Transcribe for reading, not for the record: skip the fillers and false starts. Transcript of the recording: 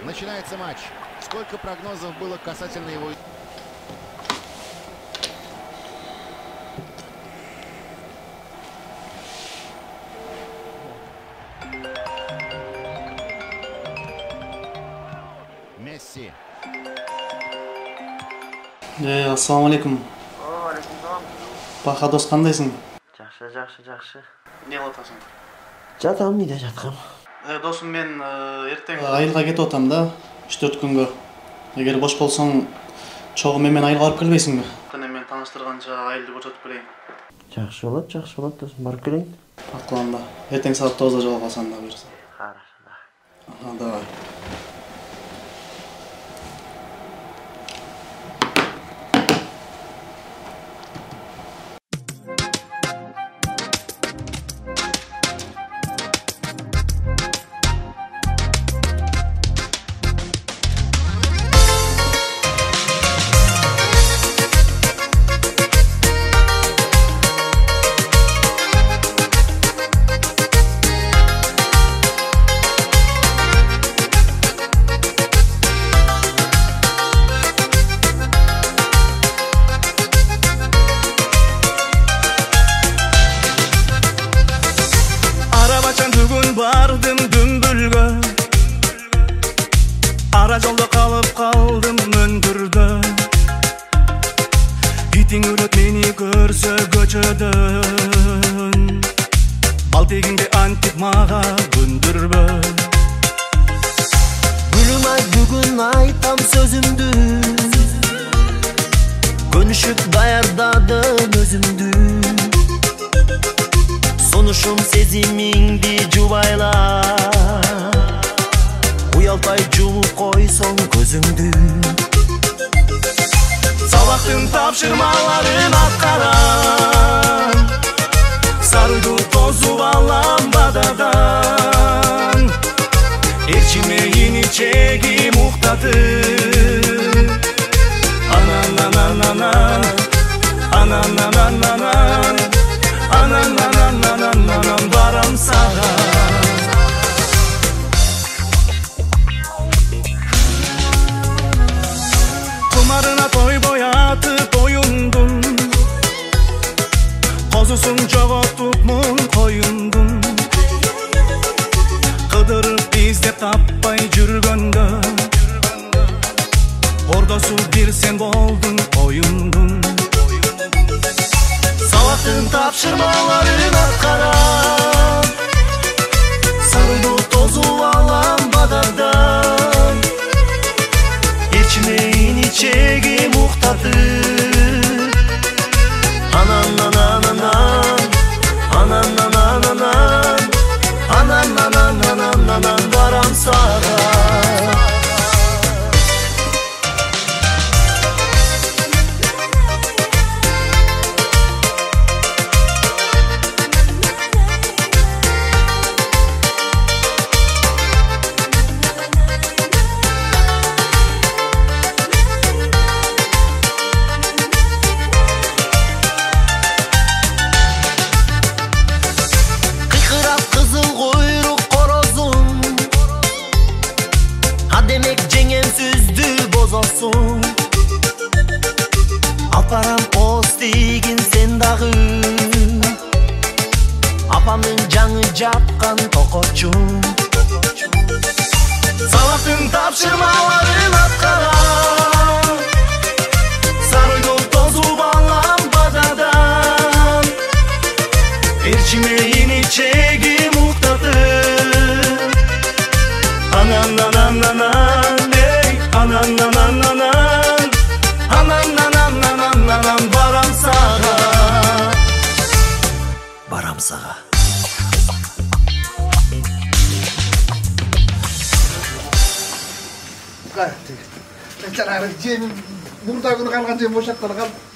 Начинается матч. Сколько прогнозов было касательно его... Месси. Assalomu alaykum. Alaykum. Baqa do'st, qandaysың? Yaxshi. Ne qilyapsan? Жатам, үйдө жаткам. Досым, мен ертең айылга кетип атам да, 3-4 күнгө. Эгер бош болсоң, чогуу менен айылга барып келбейсиңби? Мен тааныштырганча айылды көрсөтүп келейин. Жакшы болот досум, барып келейин. Акыланда. Ертең саат 9-да жолугасаң да буюрса. Хорошо. Давай. Bardım dümbülgö, ara jolda kalıp kaldım öndürde. Iting üröt meni көрсө көчөдөн, бал тегинде антип мага көндүрбө. Gülüm ay бүгүн айтам сөзүмдү, көнүшүп даярдадым өзүмдү. Сонушум сезимиңди жубайла, уялтай жумуп койсоң көзүңдү. Сабактын тапшырмаларын аткарам, сарыйду тозуп алам бададан. Эрчиме ини чегим уктатып, анананананан, анананананан, анананананан барам сага. Кумарына тойбой атып оюндум, козусун жоготуп муң коюндум. Кыдырып издеп таппай жүргөндө, ордосу бир сен болдуң оюндум. Сабактын тапшырмаларын аткарам, сарыйду тозуп алам бадардан. Эрчиме ини чегим уктатып, анананананан, анананананан, анананананан барам сага. Алпарам остигин сен дагы, апамдын жаңы жапкан токочум. Сабактын тапшырмаларын аткарам, сарыйду тозуп алам бададан. Эрчиме ини чегим уктатып, анананананан, анананананан, анананананан барам сага. Барам сага. Жанагы жем мурда күнү калган жем ошол жакта калып